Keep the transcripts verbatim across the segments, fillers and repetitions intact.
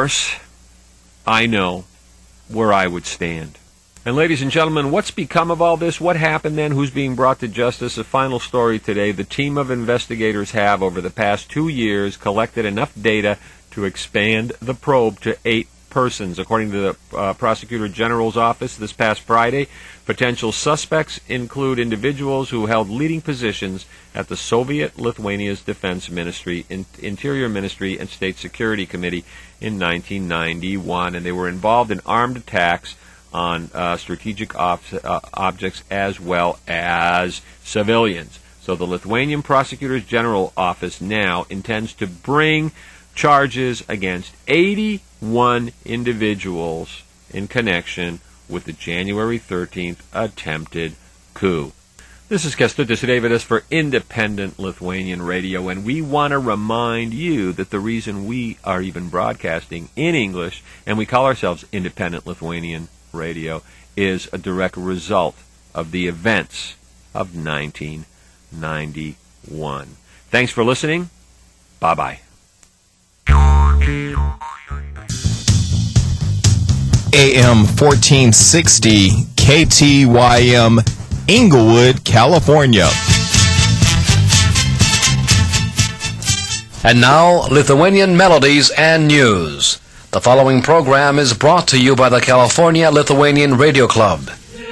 course, I know where I would stand. And ladies and gentlemen, what's become of all this? What happened then? Who's being brought to justice? A final story today. The team of investigators have, over the past two years, collected enough data to expand the probe to eight persons. According to the uh, Prosecutor General's office this past Friday, potential suspects include individuals who held leading positions at the Soviet Lithuania's Defense Ministry, in, Interior Ministry, and State Security Committee in nineteen ninety-one, and they were involved in armed attacks on uh, strategic op- uh, objects as well as civilians. So the Lithuanian Prosecutor General office now intends to bring charges against eighty-one individuals in connection with the January thirteenth attempted coup. This is Kęstutis Davidas for Independent Lithuanian Radio, and we want to remind you that the reason we are even broadcasting in English, and we call ourselves Independent Lithuanian Radio, is a direct result of the events of nineteen ninety-one. Thanks for listening. Bye-bye. A M fourteen sixty K T Y M, Inglewood, California. And now, Lithuanian melodies and news. The following program is brought to you by the California Lithuanian Radio Club.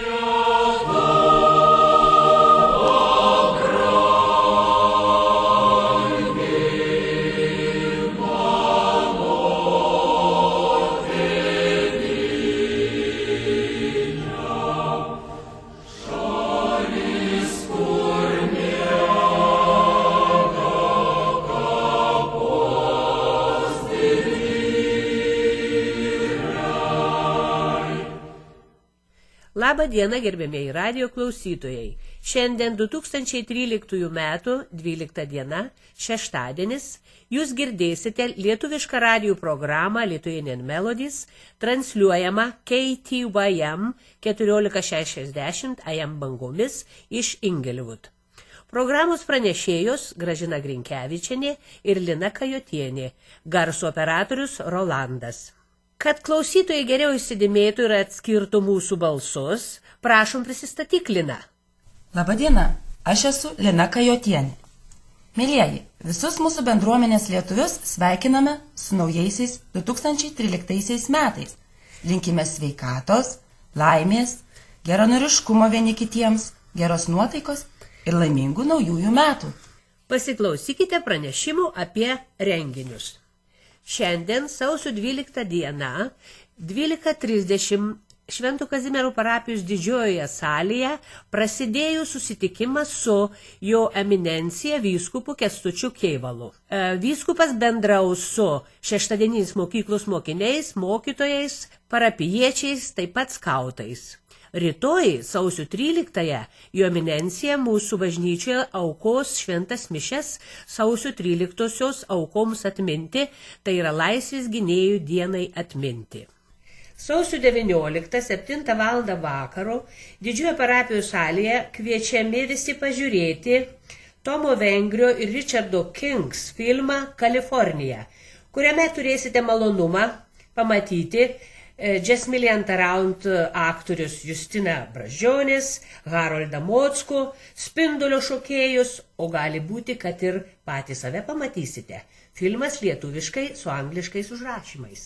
Labą dieną, gerbėmieji radijo klausytojai. Šiandien du tūkstančiai tryliktųjų metų dvylikta diena, šeštadienis, jūs girdėsite lietuvišką radijų programą Lithuanian Melodies, transliuojamą K T Y M keturiolika šešiasdešimt A M bangomis iš Inglewood. Programos pranešėjos Gražina Grinkevičienė ir Lina Kajotienė, garso operatorius Rolandas. Kad klausytojai geriau įsidėmėtų ir atskirtų mūsų balsus, prašom prisistatyk, Lina. Labadiena, aš esu Lina Kajotienė. Mėlieji, visus mūsų bendruomenės lietuvius sveikiname su naujaisiais du tūkstančiai tryliktaisiais metais. Linkime sveikatos, laimės, geranoriškumo vieni kitiems, geros nuotaikos ir laimingų naujųjų metų. Pasiklausykite pranešimų apie renginius. Šiandien sausio dvyliktą dieną, dvylika trisdešimt, Šventų Kazimiero parapijos didžiojoje salėje prasidėjo susitikimas su jo eminencija vyskupu Kęstučiu Kėvalu. Vyskupas bendraus su šeštadieniais mokyklos mokiniais, mokytojais, parapijiečiais, taip pat skautais. Rytoj, sausio tryliktąją, jo eminencija mūsų bažnyčioje aukos šventas mišias sausio tryliktosios aukoms atminti, tai yra laisvės gynėjų dienai atminti. Sausio devynioliktą, septintą valandą vakaro, didžiojo parapijos salėje kviečiami visi pažiūrėti Tomo Vengrio ir Richardo Kings filmą Kalifornija, kuriame turėsite malonumą pamatyti Jazz Million Around aktorius Justina Bražionis, Haroldą Mockų, Spindulio šokėjus, o gali būti, kad ir patys save pamatysite. Filmas lietuviškai su angliškais užrašymais.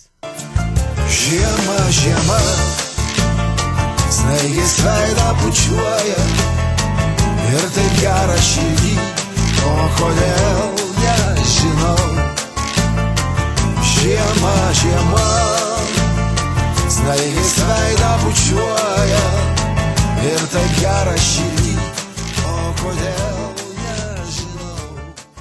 Žiema, žiema, snaigės veidą pučiuoja ir taip gera širdį, o kodėl nežinau. Žiema, žiema, snaigės veidą pučiuoja ir taip gera širdį, o kodėl nežinau.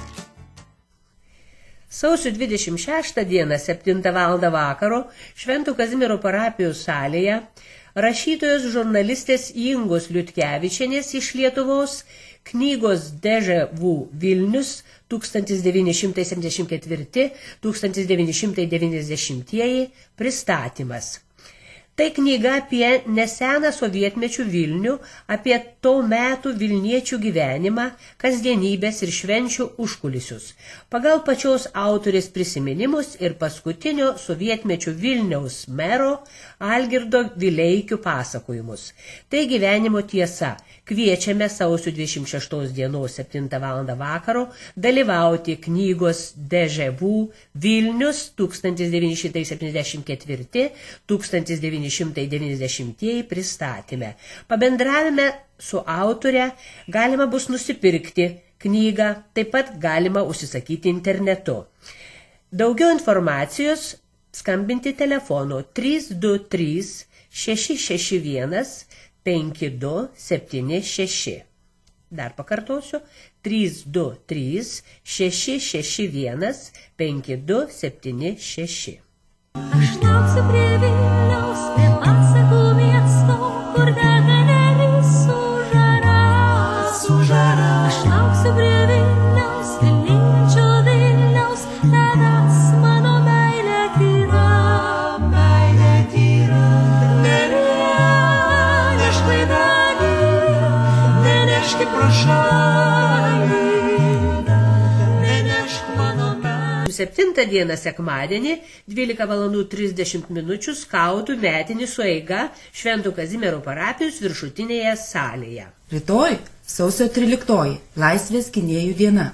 Sausio dvidešimt šeštą dieną, septintą valandą vakaro, Šventų Kazimiero parapijos salėje rašytojos žurnalistės Ingos Liutkevičienės iš Lietuvos knygos Deja Vu Vilnius tūkstantis devyni šimtai septyniasdešimt ketvirti - tūkstantis devyni šimtai devyniasdešimtieji pristatymas. Tai knyga apie neseną sovietmečių Vilnių, apie to metų Vilniečių gyvenimą, kasdienybės ir švenčių užkulisius. Pagal pačios autorės prisiminimus ir paskutinio sovietmečių Vilniaus mero Algirdo Vileikių pasakojimus. Tai gyvenimo tiesa. Kviečiame sausio dvidešimt šeštos dienos septintą valandą vakaro dalyvauti knygos Deja Vu Vilnius tūkstantis devyni šimtai septyniasdešimt ketvirti - tūkstantis devyni šimtai devyniasdešimtieji pristatyme. Pabendravime su autore galima bus nusipirkti knygą, taip pat galima užsisakyti internetu. Daugiau informacijos skambinti telefonu trys du trys šeši šeši vienas penki du septyni šeši. Dar pakartosiu, trys du trys šeši šeši vienas penki du septyni šeši. Aš lauksiu prie Vilniaus, prie pasakų miesto, kur dega neris su žara, su žara. Aš lauksiu prie Vilniaus, Vilniečio Vilniaus, tavęs mano meilė tyra, meilė tyra. Nenešk laivelį, nenešk pro šalį, nenešk mano meilę. septintą dieną sekmadienį, dvylika valandų trisdešimt minučių skautų metinį sueiga Švento Kazimiero parapijos viršutinėje salėje. Rytoj sausio tryliktoji Laisvės gynėjų diena.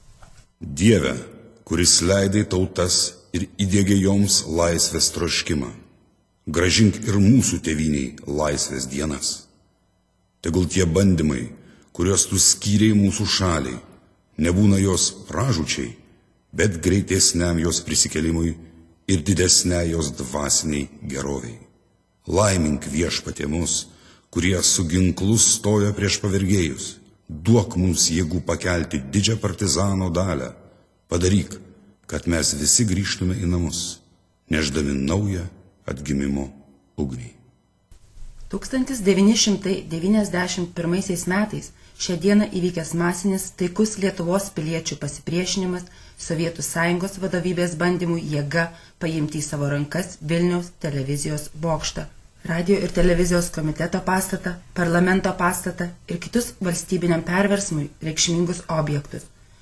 Dieve, kuris leidai tautas ir įdiegė joms laisvės troškimą, grąžink ir mūsų tėvyniai laisvės dienas. Tegul tie bandymai, kuriuos tu skyrei mūsų šaliai, nebūna jos pražučiai, bet greitesniam jos prisikelimui ir didesnei jos dvasiniai geroviai. Laimink Viešpatie mus, kurie su ginklu stoja prieš pavergėjus. Duok mums jėgų pakelti didžią partizano dalę. Padaryk, kad mes visi grįžtume į namus, neždami naują atgimimo ugnį. tūkstantis devyni šimtai devyniasdešimt pirmaisiais metais šią dieną įvykęs masinis taikus Lietuvos piliečių pasipriešinimas Sovietų Sąjungos vadovybės bandymų jėga paimti į savo rankas Vilniaus televizijos bokštą, radio ir televizijos komiteto pastatą, parlamento pastatą ir kitus valstybiniam perversmui reikšmingus objektus.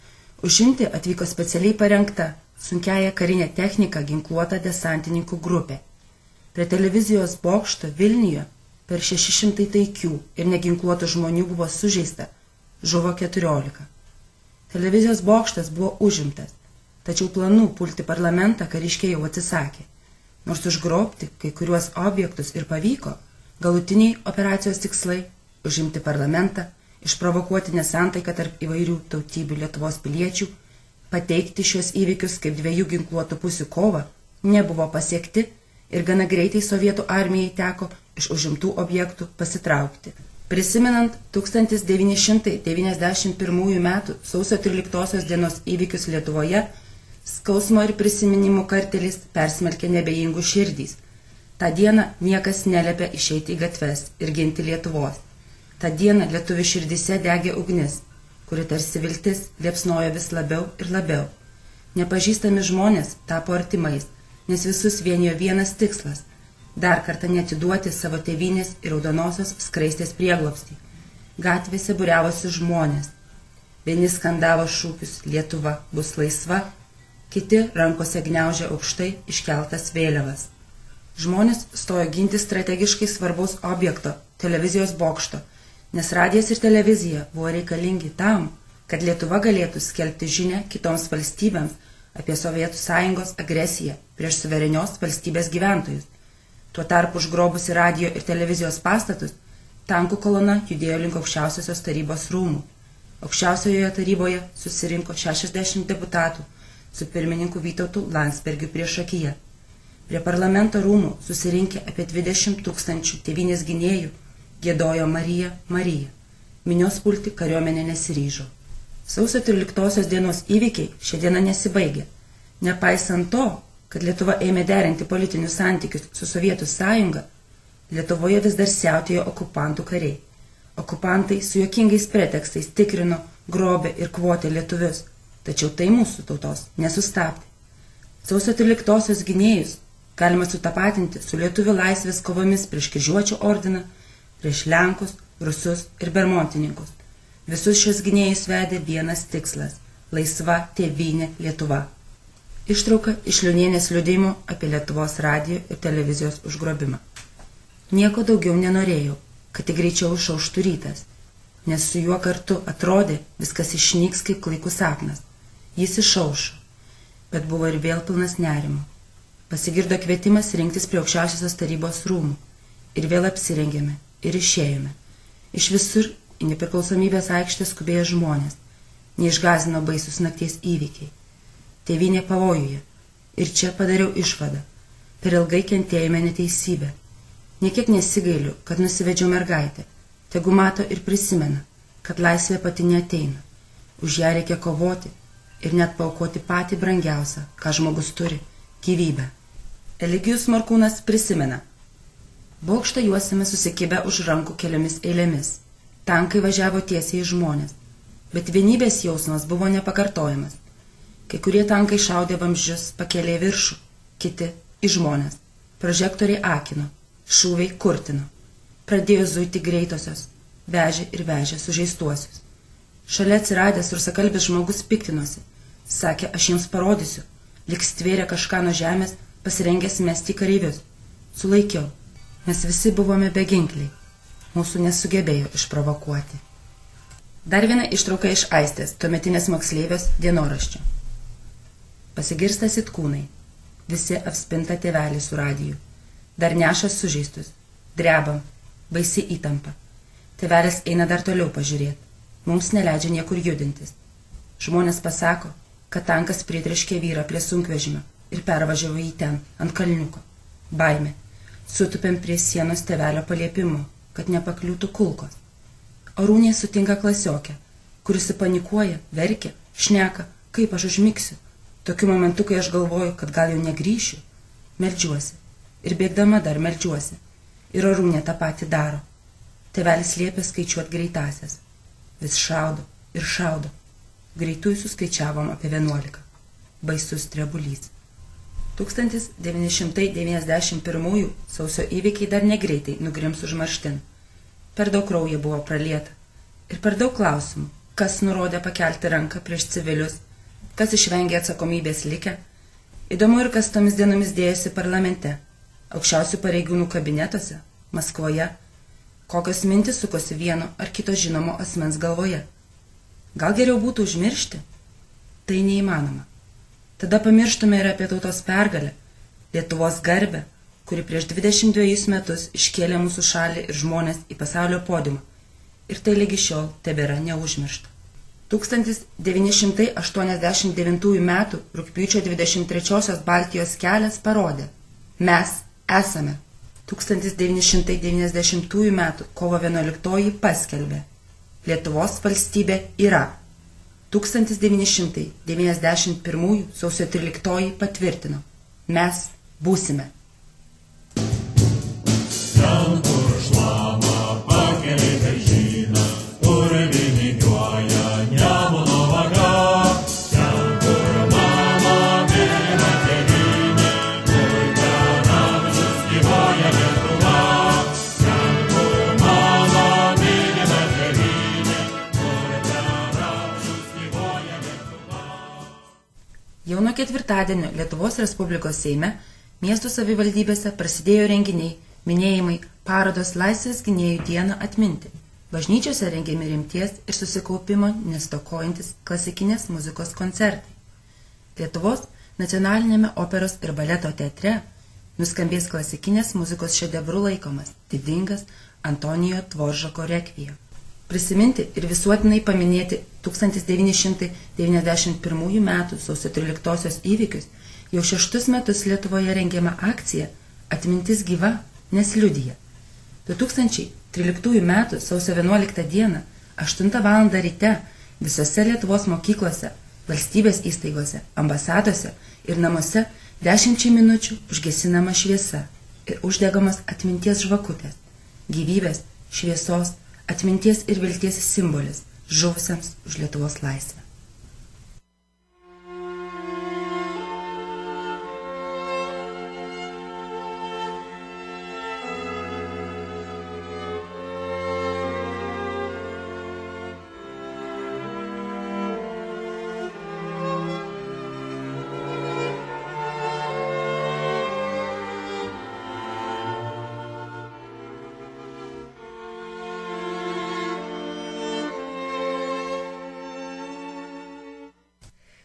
Užimti atvyko specialiai parengta sunkiaja karinė technika ginkluota desantininkų grupė. Prie televizijos bokšto Vilniuje per šeši šimtai taikių ir neginkluotų žmonių buvo sužeista, žuvo keturiolika. Televizijos bokštas buvo užimtas, tačiau planų pulti parlamentą kariškiai jau atsisakė. Nors užgrobti kai kuriuos objektus ir pavyko, galutiniai operacijos tikslai – užimti parlamentą, išprovokuoti nesantaiką tarp įvairių tautybių Lietuvos piliečių, pateikti šios įvykius kaip dviejų ginkluotų pusių kovą – nebuvo pasiekti ir gana greitai sovietų armijai teko iš užimtų objektų pasitraukti. Prisimenant tūkstantis devyni šimtai devyniasdešimt pirmųjų metų sausio tryliktosios dienos įvykius Lietuvoje, skausmo ir prisiminimų kartelis persmelkė nebejingų širdys. Ta diena niekas neliepė išeiti į gatves ir ginti Lietuvos. Ta diena lietuvių širdise degė ugnis, kuri tarsi viltis liepsnojo vis labiau ir labiau. Nepažįstami žmonės tapo artimais, nes visus vienijo vienas tikslas – dar kartą neatiduoti savo tėvynės ir raudonosios skraistės prieglobstį. Gatvėse būriavosi žmonės. Vieni skandavo šūkius Lietuva bus laisva, kiti rankose gniaužė aukštai iškeltas vėliavas. Žmonės stojo ginti strategiškai svarbaus objekto – televizijos bokšto, nes radijas ir televizija buvo reikalingi tam, kad Lietuva galėtų skelbti žinią kitoms valstybėms apie Sovietų Sąjungos agresiją prieš suverenios valstybės gyventojus. Tuo tarpu užgrobusi radio ir televizijos pastatus, tankų kolona judėjo link aukščiausiosios tarybos rūmų. Aukščiausiojoje taryboje susirinko šešiasdešimt deputatų su pirmininku Vytautu Landsbergiu priešakyje. Prie parlamento rūmų susirinkę apie dvidešimt tūkstančių tėvynės gynėjų giedojo Marija, Marija. Minios pulti kariuomenė nesiryžo. Sausio tryliktosios dienos įvykiai šią dieną nesibaigė. Nepaisant to, kad Lietuva ėmė derinti politinius santykius su Sovietų Sąjunga, Lietuvoje vis dar siautėjo okupantų kariai. Okupantai su juokingais pretekstais tikrino, grobė ir kvotė lietuvius, tačiau tai mūsų tautos nesustabdė. Sausio tryliktosios gynėjus galima sutapatinti su lietuvių laisvės kovomis prieš kryžiuočių ordiną, prieš lenkus, rusus ir bermontininkus. Visus šios gynėjus vedė vienas tikslas – laisva tėvynė Lietuva. Ištrauka iš Liunienės liudijimo apie Lietuvos radijo ir televizijos užgrobimą. Nieko daugiau nenorėjau, kad tik greičiau išauštų rytas, nes su juo kartu atrodė viskas išnyks kaip klaikus sapnas. Jis išaušo, bet buvo ir vėl pilnas nerimo. Pasigirdo kvietimas rinktis prie aukščiausiosios tarybos rūmų ir vėl apsirengėme ir išėjome. Iš visur į Nepriklausomybės aikštę skubėjo žmonės, neišgąsdino baisus nakties įvykiai. Tėvynė pavojuje. Ir čia padariau išvadą. Per ilgai kentėjome neteisybę. Niekiek nesigailiu, kad nusivedžiau mergaitę. Tegu mato ir prisimena, kad laisvė pati neateina. Už ją reikia kovoti ir net paaukoti patį brangiausią, ką žmogus turi – gyvybę. Eligijus Morkūnas prisimena. Bokštą juosime susikibę už rankų keliomis eilėmis. Tankai važiavo tiesiai į žmonės. Bet vienybės jausmas buvo nepakartojamas. Kai kurie tankai šaudė vamzdžius pakėlė viršų, kiti į žmonės. Prožektoriai akino, šūviai kurtino. Pradėjo zuiti greitosios, vežė ir vežė sužeistuosius. Šalia atsiradęs rusakalbis žmogus piktinosi. Sakė, aš jums parodysiu, lyg stvėrė kažką nuo žemės, pasirengęs mesti kareivius. Sulaikiau, mes visi buvome beginkliai. Mūsų nesugebėjo išprovokuoti. Dar viena ištrauka iš Aistės, tuometinės moksleivės dienoraščio. Pasigirsta sitkūnai. Visi apspinta tėvelį su radiju. Dar neša sužeistus. Drebam. Baisi įtampa. Tėvelis eina dar toliau pažiūrėti. Mums neleidžia niekur judintis. Žmonės pasako, kad tankas pritriškė vyrą prie sunkvežimio ir pervažiavo jį ten, ant kalniuko. Baimė. Sutupėm prie sienos tėvelio paliepimu, kad nepakliūtų kulkos. Arūnė sutinka klasiokę, kuris panikuoja, verkia, šneka, kaip aš užmigsiu. Tokiu momentu, kai aš galvoju, kad gal jau negrįšiu, meldžiuosi. Ir bėgdama dar meldžiuosi. Ir Arūnė tą patį daro. Tėvelis liepia skaičiuoti greitasias. Vis šaudo ir šaudo. Greitųjų suskaičiavom apie vienuolika. Baisus drebulys. tūkstantis devyni šimtai devyniasdešimt pirmųjų sausio įvykiai dar negreitai nugrims užmarštin. Per daug kraujo buvo pralieta. Ir per daug klausimų, kas nurodė pakelti ranką prieš civilius, kas išvengė atsakomybės likę. Įdomu ir kas tomis dienomis dėjosi parlamente, aukščiausių pareigūnų kabinetuose, Maskvoje, kokios mintis sukosi vieno ar kito žinomo asmens galvoje. Gal geriau būtų užmiršti? Tai neįmanoma. Tada pamirštume ir apie tautos pergalę, Lietuvos garbę, kuri prieš dvidešimt dvejus metus iškėlė mūsų šalį ir žmonės į pasaulio podiumą. Ir tai lygi šiol tebėra neužmiršta. tūkstantis devyni šimtai aštuoniasdešimt devintųjų metų rugpjūčio dvidešimt trečiosios Baltijos kelias parodė. Mes esame. tūkstantis devyni šimtai devyniasdešimtųjų metų kovo vienuoliktoji paskelbė. Lietuvos valstybė yra. tūkstantis devyni šimtai devyniasdešimt pirmųjų sausio tryliktoji patvirtino. Mes būsime. Ten, kur šlama pakeliai daržyną, kur vingiuoja Nemuno vaga, ten, kur mano mylima tėvynė, kur per amžius gyvuoja Lietuva, ten, kur mano mylima tėvynė, kur per amžius gyvuoja Lietuva. Jau nuo ketvirtadienio Lietuvos Respublikos Seime miestų savivaldybėse prasidėjo renginiai, minėjimai, parodos Laisvės gynėjų dieną atminti. Bažnyčiose rengiami rimties ir susikaupimo nestokojantis klasikinės muzikos koncertai. Lietuvos nacionalinėme operos ir baleto teatre nuskambės klasikinės muzikos šedevrų laikomas didingas Antonijo Dvoržako rekvijam. Prisiminti ir visuotinai paminėti tūkstantis devyni šimtai devyniasdešimt pirmųjų metų sausio tryliktosios įvykius jau šeštus metus Lietuvoje rengiama akcija Atmintis gyva, nes liudija. du tūkstančiai tryliktųjų metų sausio vienuoliktą dieną, aštuntą valandą ryte visose Lietuvos mokyklose, valstybės įstaigose, ambasadose ir namuose dešimčiai minučių užgesinama šviesa ir uždegamas atminties žvakutės, gyvybės, šviesos, atminties ir vilties simbolis žuvusiems už Lietuvos laisvę.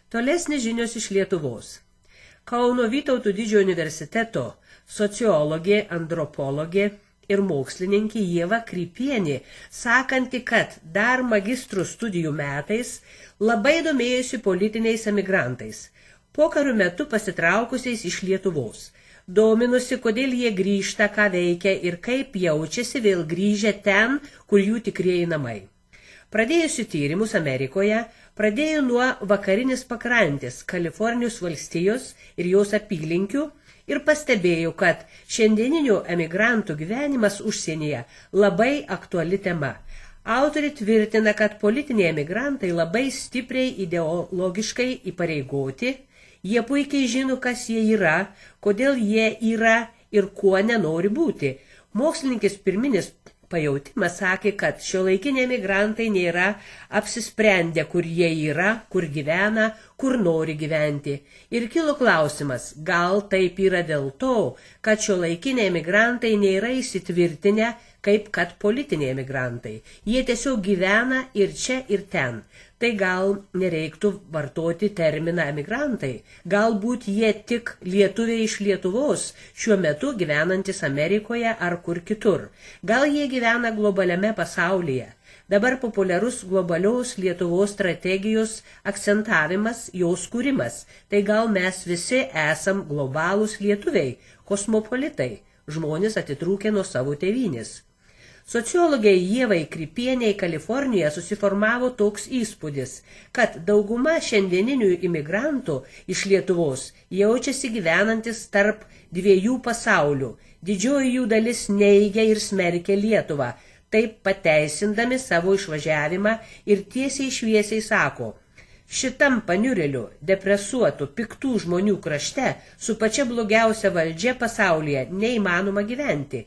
Tolesnės žinios iš Lietuvos. Kauno Vytauto Didžiojo universiteto sociologė, antropologė ir mokslininkė Ieva Krypienė, sakanti, kad dar magistrų studijų metais labai domėjusi politiniais emigrantais, pokarių metu pasitraukusiais iš Lietuvos. Dominusi, kodėl jie grįžta, ką veikia ir kaip jaučiasi vėl grįžę ten, kur jų tikrieji namai. Pradėjusi tyrimus Amerikoje, pradėjo nuo vakarinės pakrantės Kalifornijos valstijos ir jos apylinkių ir pastebėjo, kad šiandieninių emigrantų gyvenimas užsienyje labai aktuali tema. Autorė tvirtina, kad politiniai emigrantai labai stipriai ideologiškai įpareigoti, jie puikiai žino, kas jie yra, kodėl jie yra ir kuo nenori būti. Mokslininkės pirminis pajautimas sakė, kad šiuolaikiniai emigrantai nėra apsisprendę, kur jie yra, kur gyvena, kur nori gyventi. Ir kilo klausimas, gal taip yra dėl to, kad šiuolaikiniai emigrantai nėra įsitvirtinę, kaip kad politiniai emigrantai. Jie tiesiog gyvena ir čia, ir ten. Tai gal nereiktų vartoti terminą emigrantai. Galbūt jie tik lietuviai iš Lietuvos, šiuo metu gyvenantis Amerikoje ar kur kitur. Gal jie gyvena globaliame pasaulyje. Dabar populiarus globalios Lietuvos strategijos akcentavimas, jos kūrimas. Tai gal mes visi esam globalūs lietuviai, kosmopolitai, žmonės atitrūkę nuo savo tėvynės. Sociologiai Ievai Krypienei Kalifornijoje susiformavo toks įspūdis, kad dauguma šiandieninių imigrantų iš Lietuvos jaučiasi gyvenantis tarp dviejų pasaulių. Didžioji jų dalis neigia ir smerkia Lietuvą, taip pateisindami savo išvažiavimą ir tiesiai šviesiai sako, šitam paniurėliu, depresuotų, piktų žmonių krašte su pačia blogiausia valdžia pasaulyje neįmanoma gyventi.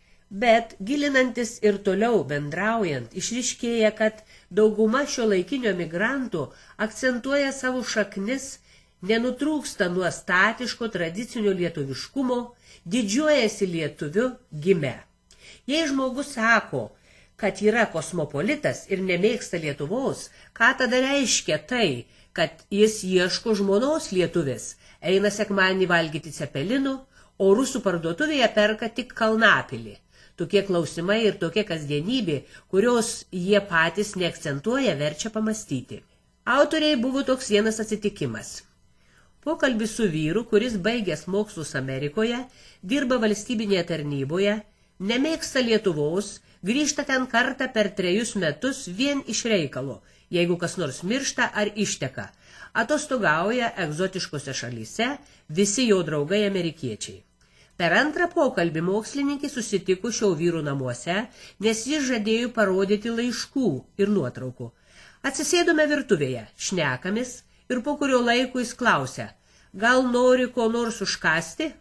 Bet gilinantis ir toliau bendraujant, išryškėja, kad dauguma šiuolaikinių emigrantų akcentuoja savo šaknis, nenutrūksta nuo statiško tradicinio lietuviškumo, didžiuojasi lietuviu gimę. Jei žmogus sako, kad yra kosmopolitas ir nemėgsta Lietuvos, ką tada reiškia tai, kad jis ieško žmonos lietuvės, eina sekmadienį valgyti cepelinų, o rusų parduotuvėje perka tik kalnapilį. Tokie klausimai ir tokia kasdienybė, kurios jie patys neakcentuoja, verčia pamastyti. Autoriai buvo toks vienas atsitikimas. Pokalbis su vyru, kuris baigęs mokslus Amerikoje, dirba valstybinėje tarnyboje, nemėgsta Lietuvos, grįžta ten kartą per trejus metus vien iš reikalo, jeigu kas nors miršta ar išteka. Atostogauja egzotiškose šalyse, visi jo draugai amerikiečiai. Per antrą pokalbį mokslininkai susitiko šio vyrų namuose, nes jis žadėjo parodyti laiškų ir nuotraukų. Atsisėdome virtuvėje, šnekamis ir po kurio laiko jis klausia, gal nori ko nors užkasti?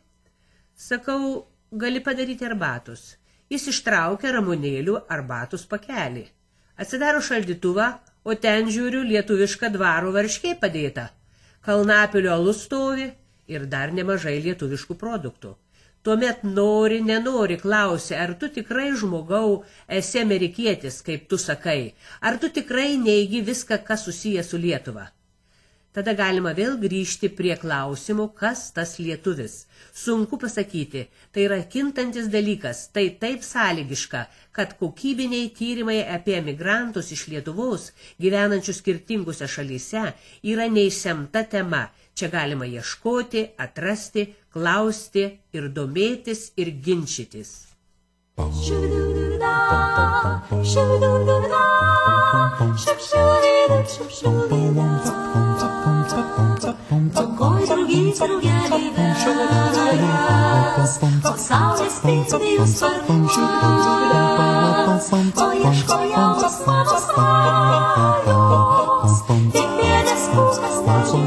Sakau, gali padaryti arbatos. Jis ištraukia ramunėlių arbatos pakelį. Atsidaro šaldytuvą, o ten žiūriu lietuvišką dvaro varškė padėta. Kalnapilio alus stovi ir dar nemažai lietuviškų produktų. Tuomet nori, nenori klausia, ar tu tikrai žmogau esi amerikietis, kaip tu sakai, ar tu tikrai neigi viską, kas susiję su Lietuva. Tada galima vėl grįžti prie klausimo, kas tas lietuvis. Sunku pasakyti, tai yra kintantis dalykas, tai taip sąlygiška, kad kokybiniai tyrimai apie emigrantus iš Lietuvos, gyvenančius skirtingose šalyse, yra neišsemta tema. Čia galima ieškoti, atrasti, klausti ir domėtis ir ginčytis. Pokoj drugi drugieli ves, o saulės spindi jūs vardas, o ieškojamos mano svajos, tik vienas kūnas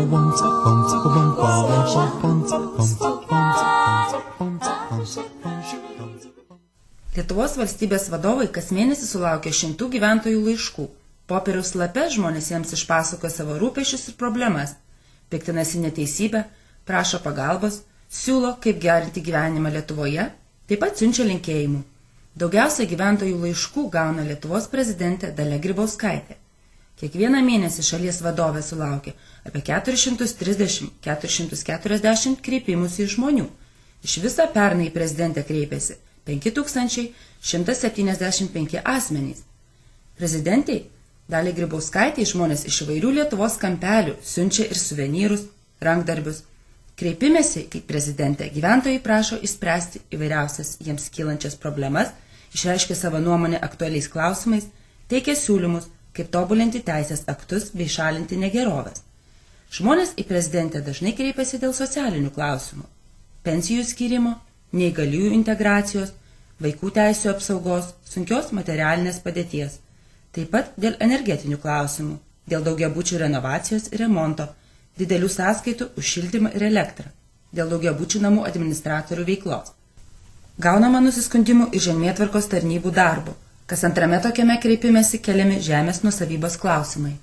Lietuvos valstybės vadovai kas mėnesį sulaukia šimtų gyventojų laiškų. Popieriaus lape žmonės jiems išpasakoja savo rūpesčius ir problemas, piktinasi neteisybę, prašo pagalbos, siūlo, kaip gerinti gyvenimą Lietuvoje, taip pat siunčia linkėjimų. Daugiausia gyventojų laiškų gauna Lietuvos prezidentė Dalia Grybauskaitė. Kiekvieną mėnesį šalies vadovė sulaukia apie keturis šimtus trisdešimt iki keturių šimtų keturiasdešimt kreipimusi iš žmonių. Iš viso pernai į prezidentę kreipėsi penki tūkstančiai šimtas septyniasdešimt penki asmenys. Prezidentei Daliai Grybauskaitei žmonės iš įvairių Lietuvos kampelių siunčia ir suvenyrus, rankdarbius. Kreipimėsi į prezidentę gyventojai prašo išspręsti įvairiausias jiems kylančias problemas, išreiškia savo nuomonę aktualiais klausimais, teikia siūlymus, kaip tobulinti teisės aktus bei šalinti negeroves. Žmonės į prezidentę dažnai kreipiasi dėl socialinių klausimų – pensijų skyrimo, neįgaliųjų integracijos, vaikų teisių apsaugos, sunkios materialinės padėties, taip pat dėl energetinių klausimų, dėl daugiabučių renovacijos ir remonto, didelių sąskaitų už šildymą ir elektrą, dėl daugiabučių namų administratorių veiklos. Gaunama nusiskundimų ir žemėtvarkos tarnybų darbo, kas antrame tokiame kreipimėsi keliami žemės nuosavybės klausimai.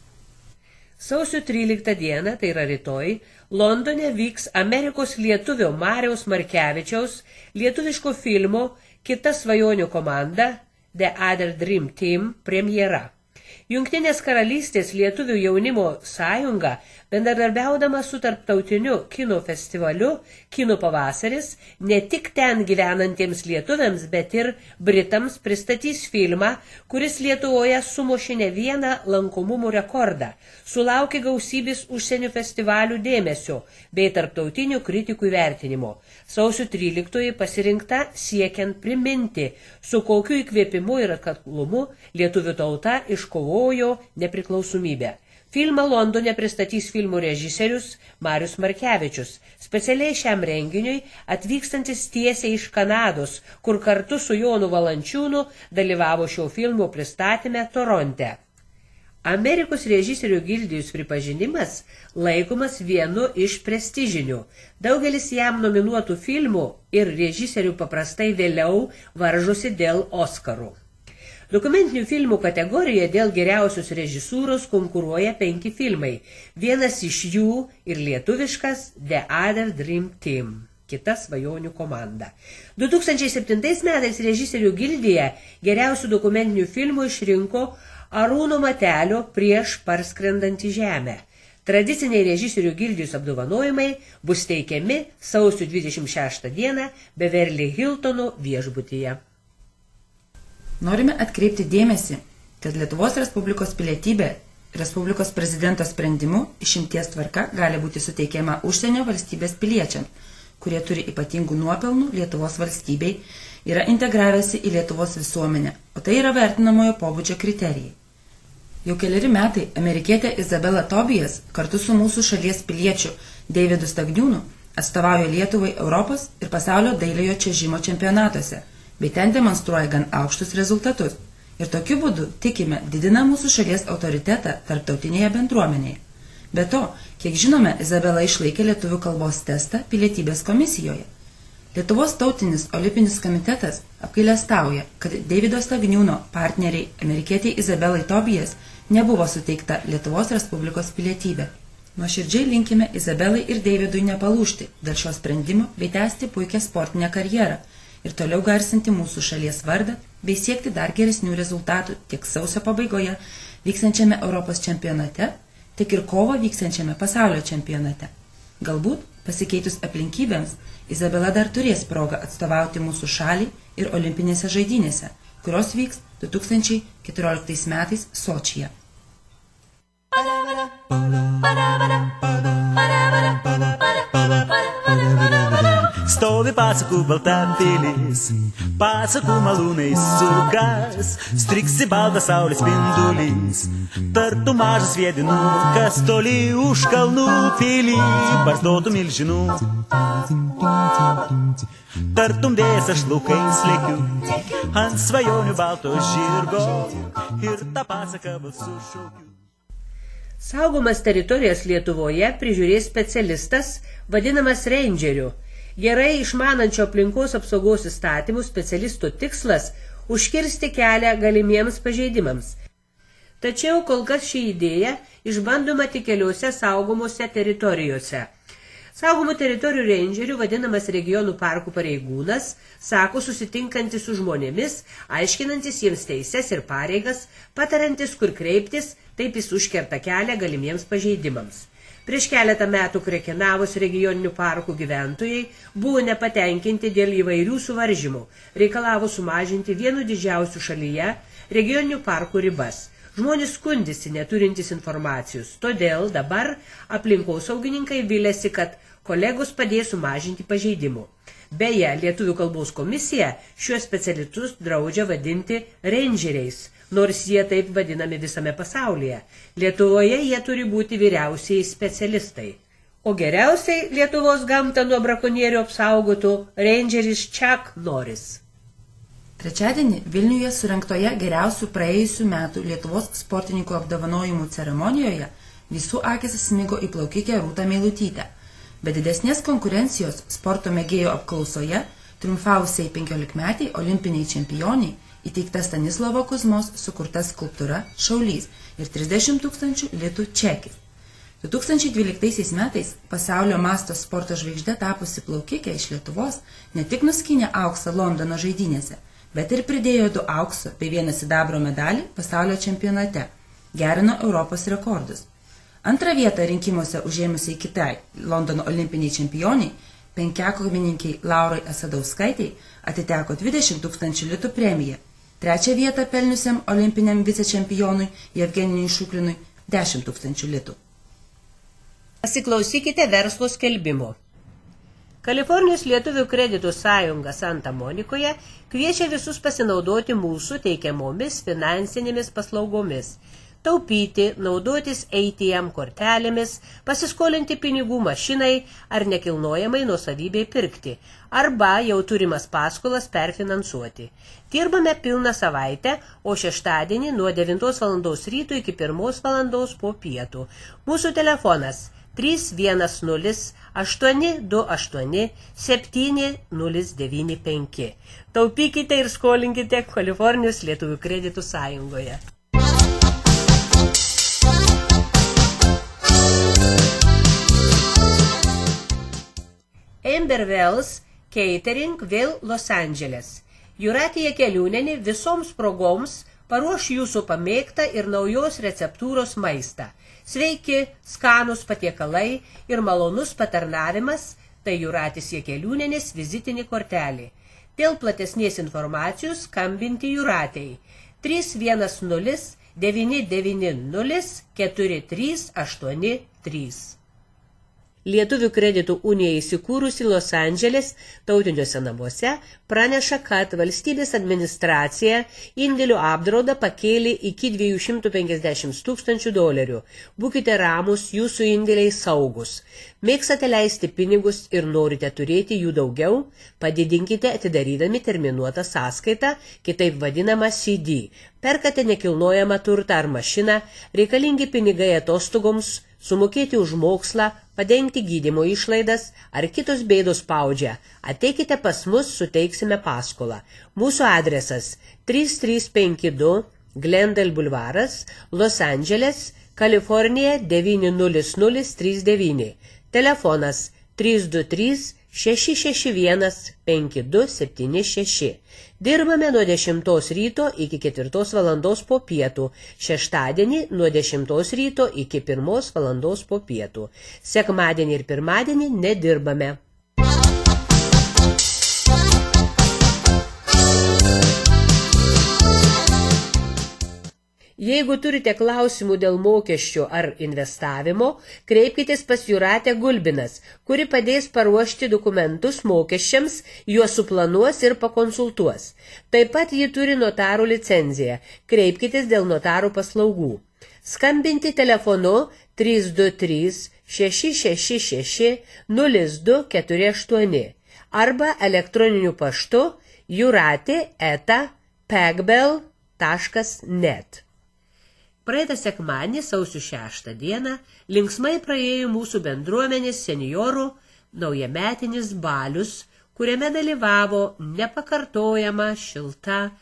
Sausio tryliktą dieną, tai yra rytoj, Londone vyks Amerikos lietuvio Mariaus Markevičiaus lietuviško filmo Kita svajonių komanda The Other Dream Team premjera. Jungtinės karalystės lietuvių jaunimo sąjunga, bendradarbiaudama su tarptautiniu kino festivaliu Kino pavasaris, ne tik ten gyvenantiems lietuviams, bet ir britams pristatys filmą, kuris Lietuvoje sumušė ne vieną lankomumo rekordą, sulaukė gausybės užsienio festivalių dėmesio bei tarptautinių kritikų įvertinimo. Sausio tryliktoji pasirinkta siekiant priminti, su kokiu įkvėpimu ir atkaklumu lietuvių tauta iškovojo nepriklausomybę. Filmą Londone pristatys filmų režisierius Marius Markevičius, specialiai šiam renginiui atvykstantis tiesiai iš Kanados, kur kartu su Jonu Valančiūnu dalyvavo šio filmo pristatyme Toronte. Amerikos režisierių gildijos pripažinimas laikomas vienu iš prestižinių. Daugelis jam nominuotų filmų ir režisierių paprastai vėliau varžosi dėl Oskarų. Dokumentinių filmų kategorijoje dėl geriausios režisūros konkuruoja penki filmai. Vienas iš jų ir lietuviškas The Other Dream Team. Kita svajonių komanda. du tūkstančiai septintais metais režisierių gildija geriausių dokumentinių filmų išrinko Arūno Matelio Prieš parskrendantį žemę. Tradiciniai režisierių gildijos apdovanojimai bus teikiami sausio dvidešimt šeštą dieną Beverly Hiltono viešbutyje. Norime atkreipti dėmesį, kad Lietuvos Respublikos pilietybė Respublikos prezidento sprendimu išimties tvarka gali būti suteikiama užsienio valstybės piliečiams, kurie turi ypatingų nuopelnų Lietuvos valstybei, yra integravęsi į Lietuvos visuomenę, o tai yra vertinamojo pobūdžio kriterijai. Jau keleri metai amerikietė Izabela Tobijas kartu su mūsų šalies piliečiu Deividu Stagniūnu atstovauja Lietuvai Europos ir pasaulio dailiojo čiuožimo čempionatuose, bei ten demonstruoja gan aukštus rezultatus. Ir tokiu būdu, tikime, didina mūsų šalies autoritetą tarptautinėje bendruomenėje. Be to, kiek žinome, Izabela išlaikė lietuvių kalbos testą pilietybės komisijoje. Lietuvos tautinis olimpinis komitetas apgailestauja, kad Deivido Stagniūno partneriai amerikietiai Izabelai Tobijas nebuvo suteikta Lietuvos Respublikos pilietybė. Nuoširdžiai linkime Izabelai ir Deividui nepalūžti dėl šio sprendimo bei tęsti puikią sportinę karjerą ir toliau garsinti mūsų šalies vardą bei siekti dar geresnių rezultatų tiek sausio pabaigoje vyksiančiame Europos čempionate, tiek ir kovo vyksiančiame pasaulio čempionate. Galbūt, pasikeitus aplinkybėms, Izabela dar turės progą atstovauti mūsų šalį ir olimpinėse žaidynėse, kurios vyks du tūkstančiai keturioliktais metais Sočyje. Stovi pasakų balta pilis, pasakų malūnais sukas, striksi baltas saulės spindulys, tartum mažas viedinukas toli už kalnų pilį, barzdotų milžinų. Tartum vėjas aš laukais lėkiu, ant svajonių balto žirgo ir tą pasaką balsu šaukiu. Saugomas teritorijas Lietuvoje prižiūrės specialistas, vadinamas rangeriu. Gerai išmanančio aplinkos apsaugos įstatymų specialistų tikslas – užkirsti kelią galimiems pažeidimams. Tačiau kol kas ši idėja išbandoma tik keliose saugomose teritorijose. Saugomų teritorijų rangerių vadinamas regionų parkų pareigūnas sako susitinkantis su žmonėmis, aiškinantis jiems teises ir pareigas, patarantis, kur kreiptis, taip jis užkerta kelią galimiems pažeidimams. Prieš keletą metų Krekenavos regioninių parkų gyventojai buvo nepatenkinti dėl įvairių suvaržymų, reikalavo sumažinti vienu didžiausių šalyje regioninių parkų ribas. Žmonės skundėsi neturintys informacijos, todėl dabar aplinkosaugininkai vilėsi, kad kolegos padės sumažinti pažeidimų. Beje, Lietuvių kalbos komisija šiuos specialistus draudžia vadinti rangeriais, nors jie taip vadinami visame pasaulyje. Lietuvoje jie turi būti vyriausiai specialistai. O geriausiai Lietuvos gamtą nuo brakonierių apsaugotų rangeris Chuck Norris. Trečiadienį Vilniuje surengtoje geriausių praėjusių metų Lietuvos sportininkų apdovanojimų ceremonijoje visų akis smigo į plaukikę Rūtą Meilutytę. Be didesnės konkurencijos sporto mėgėjų apklausoje triumfavusiai penkiolikmetei olimpiniai čempioniai įteikta Stanislovo Kuzmos sukurta skulptūra Šaulys ir trisdešimt tūkstančių litų čekis. du tūkstančiai dvyliktaisiais metais pasaulio masto sporto žvaigždė tapusi plaukikė iš Lietuvos ne tik nuskynė auksą Londono žaidynėse, bet ir pridėjo du aukso bei vieną sidabro medalį pasaulio čempionate, gerino Europos rekordus. Antrą vietą rinkimuose užėmusiai kitai Londono olimpiniai čempioniai, penkiakovininkiai Laurai Asadauskaitei, atiteko dvidešimt tūkstančių litų premija. Trečią vietą pelniusiam olimpiniam vicečempionui Jevgenijui Šuklinui dešimt tūkstančių litų. Pasiklausykite verslo skelbimo. Kalifornijos lietuvių kreditų sąjunga Santa Monikoje kviečia visus pasinaudoti mūsų teikiamomis finansinėmis paslaugomis. Taupyti, naudotis A T M kortelėmis, pasiskolinti pinigų mašinai ar nekilnojamai nuosavybei pirkti, arba jau turimas paskolas perfinansuoti. Dirbame pilną savaitę, o šeštadienį nuo devintos valandos ryto iki pirmos valandos po pietų. Mūsų telefonas trys vienas nulis aštuoni du aštuoni septyni nulis devyni penki. Taupykite ir skolinkite Kalifornijos lietuvių kreditų sąjungoje. Amber Wells Catering vėl Los Andželes. Jūratė Jakeliūnienė visoms progoms paruoš jūsų pamėgtą ir naujos receptūros maistą. Sveiki, skanus patiekalai ir malonus patarnavimas – tai Jūratės Jakeliūnienės vizitinė kortelė. Dėl platesnės informacijos skambinti Jūratei trys vienas nulis devyni devyni nulis keturi trys aštuoni trys. Lietuvių kreditų unija įsikūrusi Los Andželes tautiniuose namuose praneša, kad valstybės administracija indėlių apdraudą pakėlė iki dviejų šimtų penkiasdešimt tūkstančių dolerių. Būkite ramus, jūsų indėliai saugus. Mėgstate leisti pinigus ir norite turėti jų daugiau? Padidinkite atidarydami terminuotą sąskaitą, kitaip vadinamą C D. Perkate nekilnojamą turtą ar mašiną, reikalingi pinigai atostogoms, sumokėti už mokslą, padengti gydymo išlaidas ar kitos bėdos spaudžia. Ateikite pas mus, suteiksime paskolą. Mūsų adresas trys trys penki du Glendale Bulvaras, Los Andželes, Kalifornija devyni nulis nulis trys devyni. Telefonas trys du trys šeši šeši vienas penki du septyni šeši. Dirbame nuo dešimtos ryto iki ketvirtos valandos po pietų, šeštadienį nuo dešimtos ryto iki pirmos valandos po pietų. Sekmadienį ir pirmadienį nedirbame. Jeigu turite klausimų dėl mokesčių ar investavimo, kreipkitės pas Jūratę Gulbinas, kuri padės paruošti dokumentus mokesčiams, juos suplanuos ir pakonsultuos. Taip pat ji turi notarų licenciją. Kreipkitės dėl notarų paslaugų. Skambinti telefonu trys du trys šeši šeši šeši nulis du keturi aštuoni arba elektroniniu paštu jurate eta pagbel taškas net. Praeitą sekmadienį, sausio šeštą dieną, linksmai praėjo mūsų bendruomenės seniorų naujametinis balius, kuriame dalyvavo nepakartojama šilta